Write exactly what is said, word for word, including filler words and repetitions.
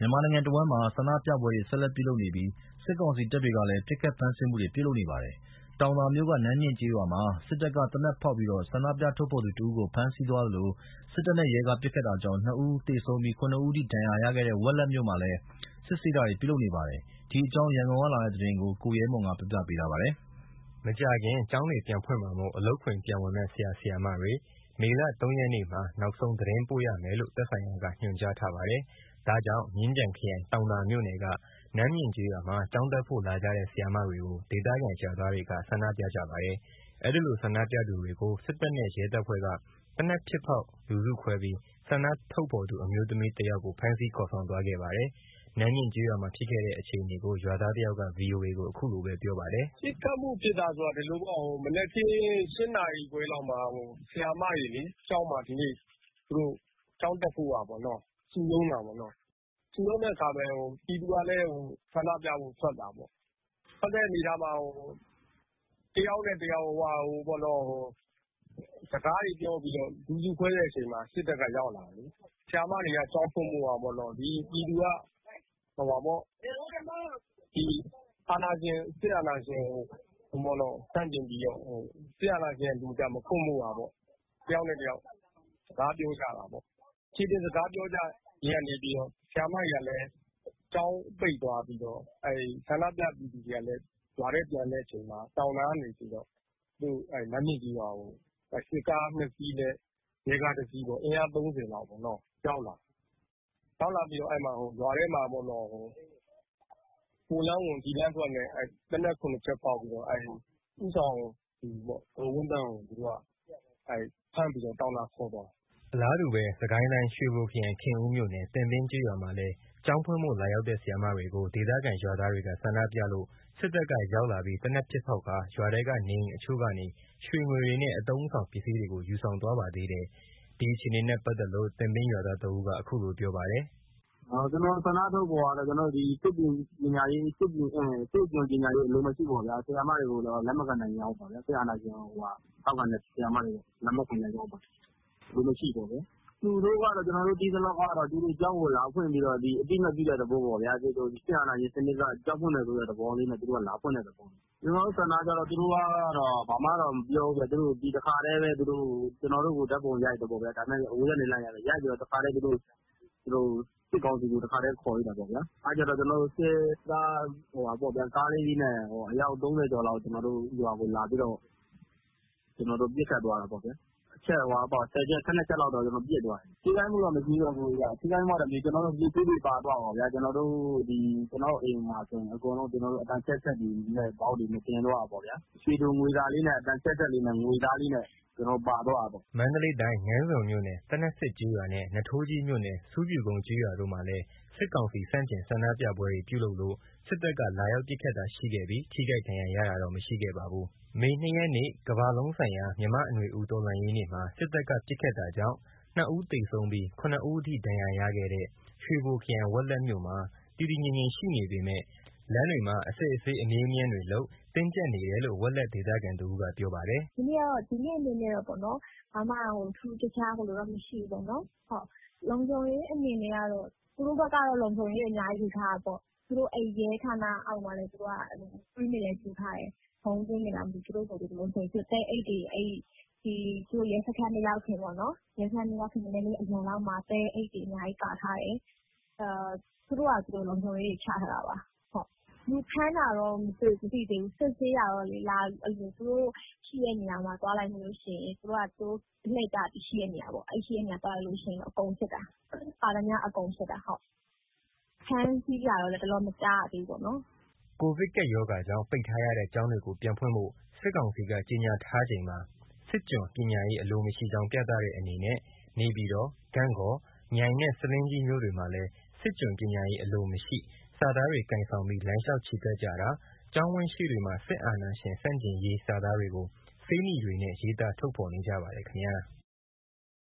မြန်မာနိုင်ငံတဝန်းမှာဆန္ဒပြပွဲတွေဆက်လက်ပြုလုပ်နေပြီး စစ်ကောင်စီတပ်တွေကလည်း ပစ်ခတ်ဖမ်းဆီးမှုတွေပြုလုပ်နေပါတယ်။ တောင်သာမြို့က နန်းမြင့်ကျေးရွာမှာ စစ်တပ်က သေနတ်ဖောက်ပြီး ဆန္ဒပြထုတ်ဖော်သူတဦးကို ဖမ်းဆီးသွားသလို စစ်တပ်နဲ့ရဲက ပစ်ခတ်တာကြောင့် ၂ ဦးသေဆုံးပြီး ၇ ဦးအထိ ဒဏ်ရာရခဲ့တဲ့ ဝက်လက်မြို့မှာလည်း စစ်ဆေးတာတွေပြုလုပ်နေပါတယ်။ ဒီအကြောင်း ရန်ကုန်ကလာတဲ့သတင်းကို ကိုရဲမွန် ပြောပြပေးမှာပါ။ မကြာခင်ကျောင်းတွေပြန်ဖွင့်မှာမို့ အလုပ်ခွင်ပြန်ဝင်မယ့် ဆရာ ဆရာမတွေ မေလ ၃ ရက်နေ့မှာ နောက်ဆုံးသတင်းပို့ရမယ်လို့ သက်ဆိုင်ရာက ညွှန်ကြားထားပါတယ်။ ဒါကြောင့် မြင်းခြံခရိုင် တောင်သာမြို့နယ်က နန်းမြင့်ကျေးရွာမှာ ကျောင်းတက်ဖို့လာကြတဲ့ ဆရာမတွေကို ဒေသခံရွာသားတွေက ဆန္ဒပြကြပါတယ်။ အဲဒီလိုဆန္ဒပြသူတွေကို စစ်တပ်နဲ့ရဲတပ်ဖွဲ့က သေနတ်ပစ်ဖောက်လူစုခွဲပြီး ဆန္ဒထုတ်ဖော်သူ အမျိုးသမီးတယောက်ကို ဖမ်းဆီးခေါ်ဆောင်သွားခဲ့ပါတယ်။ နန်းမြင့်ကျေးရွာမှာဖြစ်ခဲ့တဲ့အခြေအနေကို ရွာသားတယောက်က ဗွီအိုအေကို အခုလိုပြောပါတယ်။ “ပစ်ခတ်မှုဖြစ်တာဆိုတာ ဒီလိုပေါ့ မနက်ခင်း ၈ နာရီခွဲလောက်မှာ ဆရာမတွေလေ ကျောင်းမှာ ဒီနေ့ သူတို့ကျောင်းတက်ဖို့ရာပေါ့နော် စုရုံးတာပေါ့နော်။ စုရုံးတဲ့အခါမှာ ပြည်သူကလည်း ဆန္ဒပြဖို့ထွက်တာပေါ့။ ထွက်တဲ့အနေအထားမှာ တယောက်နဲ့တယောက် စကားတွေပြောပြီးတော့ လူစုခွဲတဲ့အချိန်မှာ စစ်တပ်ကရောက်လာတယ်။ ဆရာမတွေက ကျောင်းဖွင့်ဖို့ရာပေါ့နော် ပြည်သူက အာဏာရှင် စစ်အာဏာရှင်ကို ဆန့်ကျင်ပြီးတော့ စစ်အာဏာရှင်ကို မဖွင့်ဖို့ရာပေါ့ တယောက်နဲ့တယောက် စကားပြောကြတာပေါ့။ ခြေလျင်စကားပြောကြရင်းကနေပြီးတော့ ဆရာမတွေကလည်း ကျောင်းပိတ်သွားပြီးတော့ ဆန္ဒပြပြည်သူတွေကလည်း ရွာထဲပြန်တဲ့အချိန်မှာ တောင်သာကနေပြီးတော့ နန်းမြင့်ကျေးရွာကို စစ်ကား ၂ စီးနဲ့ ရဲကား ၁ စီးပေါ့ အင်အား ၃၀ လောက်ရောက်လာတယ်။ ရောက်လာပြီးတော့ ရွာထဲမှာ ဟိုလမ်းဝင် ဒီလမ်းထွက်နဲ့ သေနတ် ၇ ချက်ဖောက်ပြီးတော့ ဦးဆောင်သူပေါ့ ဒေါ်ဝင်းသန့်ကို သူတို့က ဖမ်းပြီးတော့ တောင်သာခေါ်သွားတယ်။ ” အလားတူပဲ စစ်ကိုင်းတိုင်း ရွှေဘိုခရိုင် ခင်ဦးမြို့နယ် တင်ပင်းကျေးရွာမှာလည်း ကျောင်းဖွင့်ဖို့လာရောက်တဲ့ ဆရာမတွေကို ဒေသခံရွာသားတွေက ဆန္ဒပြလို့ စစ်တပ်ကရောက်လာပြီး သေနတ်ပစ်ဖောက်ကာ ရွာထဲကနေအိမ်အချို့ကနေ ရွှေငွေတွေနဲ့ အသုံးအဆောင်ပစ္စည်းတွေကို ယူဆောင်သွားပါသေးတယ်။ ဒီအခြေအနေနဲ့ပတ်သက်လို့ တင်ပင်းရွာသားတဦးက အခုလိုပြောပါတယ်။ “ကျနော်တို့ဆန္ဒထုတ်ဖော်တာကတော့ စစ်ကျွန်ပညာရေးအလိုမရှိပေါ့ဗျာ။ ဆရာမတွေကို လက်မခံနိုင်ကြောင်းပေါ့ဗျာ။ စစ်အာဏာရှင်ကို ထောက်ခံတဲ့ဆရာမတွေကို လက်မခံနိုင်ကြောင်း အလိုမရှိပေါ့ဗျာ။ သူတို့ကတော့ ကျနော်တို့သိသလောက်ကတော့ ကျောင်းကိုလာဖွင့်ပြီးတော့ အသိအမှတ်ပြုတဲ့သဘောပေါ့ဗျာ။ စစ်အာဏာရှင်စနစ်က ကျောင်းဖွင့်တယ်ဆိုတဲ့သဘောလေးနဲ့ သူတို့ကလာဖွင့်တဲ့သဘော။ ကျနော်တို့ဆန္ဒကတော့ သူတို့ကတော့ ဘာမှတော့မပြောဘူးဗျ။ ဒီတခါတည်းပဲ ကျနော်တို့ကို ဓာတ်ပုံရိုက်တယ်ပေါ့ဗျာ။ ဒါပေမယ့် အဝေးကနေလှမ်းရိုက်တယ်။ ရိုက်ပြီးတော့ တခါတည်း စစ်ကောင်စီကို တခါတည်းခေါ်လိုက်တာပေါ့ဗျာ။ အဲ့ကျတော့ ကျနော်တို့ စစ်သား ကားလေးစီးနဲ့ အယောက် ၃၀ ကျော်လောက် ကျနော်တို့ရွာကိုလာပြီးတော့ ပစ်ခတ်သွားတာပေါ့ဗျာ။ အချက် ၁၀ ချက် ၁၂ ချက်လောက်တော့ ပစ်သွားတယ်။ ထိခိုက်မှုတော့မရှိတော့ဘူး။ ထိခိုက်မှုကတော့ ပစ္စည်းတွေပါသွားတာပေါ့ဗျာ။ ကျနော့်အိမ်မှာဆိုရင် အသံချဲ့စက်တွေနဲ့ ဘောက်တွေနဲ့ တင်သွားတာပေါ့ဗျာ။ ရွှေတိုငွေစာလေးနဲ့ အသံချဲ့စက်လေးနဲ့ ငွေသားလေးနဲ့ ပါသွားတာပေါ့။ ” မန္တလေးတိုင်း ငါန်းဇွန်မြို့နယ် သနပ်စစ်ကျေးရွာနဲ့ နွားထိုးကြီးမြို့နယ် ဆူးဖြူကုန်းကျေးရွာတို့မှာလည်း စစ်ကောင်စီဆန့်ကျင်ဆန္ဒပြပွဲတွေပြုလုပ်လို့ စစ်တပ်က လာရောက်ပစ်ခတ်တာရှိခဲ့ပြီး ထိခိုက်ဒဏ်ရာရတာတော့ မရှိခဲ့ပါဘူး။ မေ ၂ ရက်နေ့ ကမ္ဘာလုံးဆိုင်ရာ မြန်မာ့အနွေဦးတော်လှန်ရေးနေ့မှာ စစ်တပ်က ပစ်ခတ်တာကြောင့် ၂ ဦးသေဆုံးပြီး ၇ ဦးအထိ ဒဏ်ရာရခဲ့တဲ့ ရွှေဘိုခရိုင် ဝက်လက်မြို့မှာ တည်တည်ငြိမ်ငြိမ်ရှိနေပေမယ့် လမ်းတွေမှာ အစစ်အဆေးအမြဲအမြန်းတွေလုပ် တင်းကြပ်နေတယ်လို့ ဝက်လက်ဒေသခံတဦးက ပြောပါတယ်။ “ဒီနေ့အနေနဲ့တော့ ဘာမှထူးထူးခြားခြားတော့ မရှိဘူးပေါ့နော်။ လုံခြုံရေးအနေနဲ့ကတော့ သူတို့ဘက်ကတော့ လုံခြုံရေးအများကြီးယူထားတာပေါ့။ သူတို့ရဲဌာနအောက်မှာလည်း သူတို့က ကင်းတွေလည်းယူထားတယ်။ ဗုံးကင်းတွေလားမသိဘူး သူတို့ကိုယ်သူတို့ လုံခြုံရေးယူထားတယ်။ သဲအိတ်တွေ သူတို့ရဲစခန်းမရောက်ခင်ပေါ့နော်။ ရဲစခန်းမရောက်ခင် နည်းနည်းလေးအလွန်လောက်မှာ သဲအိတ်တွေအများကြီးကာထားတယ်။ သူတို့ဟာသူတို့ လုံခြုံရေးတွေချထားတာပါ။ လူဖမ်းတာတော့ မသိသေးဘူး။ စစ်ဆေးတာတော့ သူတို့ရှိတဲ့နေရာမှာ သွားလိုက်လို့ရှိရင် သူတို့လှည့်ကျရှိတဲ့နေရာပေါ့။ အဲ့ရှိတဲ့နေရာသွားလိုက်လို့ရှိရင် အကုန်စစ်တာ။ ပါသမျှအကုန်စစ်တာ။ ဖမ်းဆီးတာတော့ လတ်တလောမကြားရသေးဘူးပေါ့နော်။ ” ကိုဗစ်ကပ်ရောဂါကြောင့် ပိတ်ထားရတဲ့ ကျောင်းတွေကို ပြန်ဖွင့်ဖို့ စစ်ကောင်စီက ကြေညာထားချိန်မှာ စစ်ကျွန်ပညာရေးအလိုမရှိကြောင်း ပြသတဲ့အနေနဲ့ နေပြည်တော်၊ ဂန့်ဂေါ်၊ မြိုင်နဲ့ ဆားလင်းကြီးမြို့တွေမှာလည်း စစ်ကျွန်ပညာရေးအလိုမရှိ စာသားတွေကိုင်ဆောင်ပြီး လမ်းလျှောက်ချီတက်ကြတာ၊ ကျောင်းဝင်းရှေ့တွေမှာ စစ်အာဏာရှင်ဆန့်ကျင်ရေးစာသားတွေကို ဆေးနီတွေနဲ့ ရေးသားထုတ်ဖော်နေကြပါတယ်ခင်ဗျာ။